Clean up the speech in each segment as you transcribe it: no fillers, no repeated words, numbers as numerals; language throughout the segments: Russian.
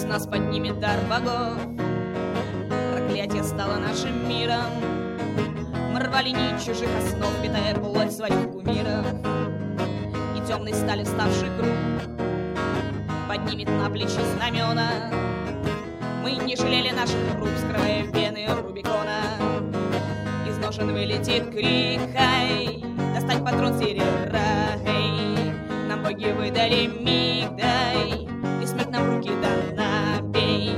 Пусть нас поднимет дар богов, проклятие стало нашим миром. Мы рвали нить чужих основ, питая плоть своих кумиров. И темной стали вставший круг поднимет на плечи знамена. Мы не жалели наших рук, скрывая вены Рубикона. Из ножен вылетит крик, хай, достать патрон серебра, хей. Нам боги выдали миг, дай, и смерть нам в руки дана, бей.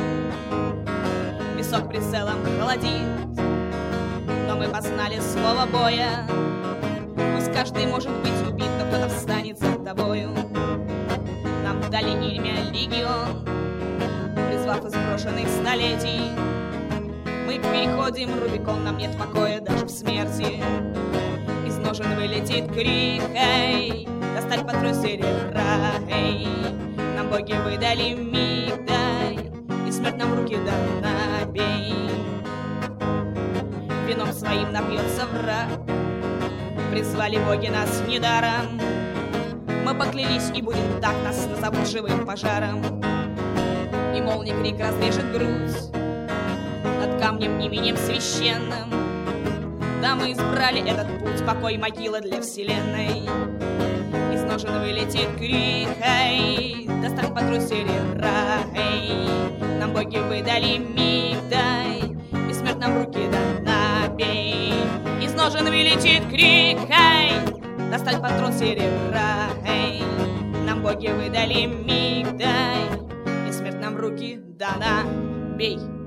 Песок прицелом холодит, но мы познали слово боя. Пусть каждый может быть убит, но кто-то встанет за тобою. Нам дали имя Легион, призвав из брошенных столетий. Мы переходим Рубикон, нам нет покоя даже в смерти. Из ножен вылетит крик, эй, достать патрон серебра, эй. Нам боги выдали миг, дай, и смерть нам в руки дана, бей. Вином своим напьется враг, призвали боги нас недаром. Мы поклялись и будем так, нас назовут живым пожаром. И молния крик разрежет грудь над камнем именем священным. Да, мы избрали этот путь, покой могила для вселенной. Из ножен вылетит крик, эй, достать патрон серебра, эй. Нам боги выдали миг, дай, и смерть нам в руки дана, бей. Из ножен вылетит крик, эй, достать патрон серебра, эй. Нам боги выдали миг, дай, и смерть нам в руки дана, бей.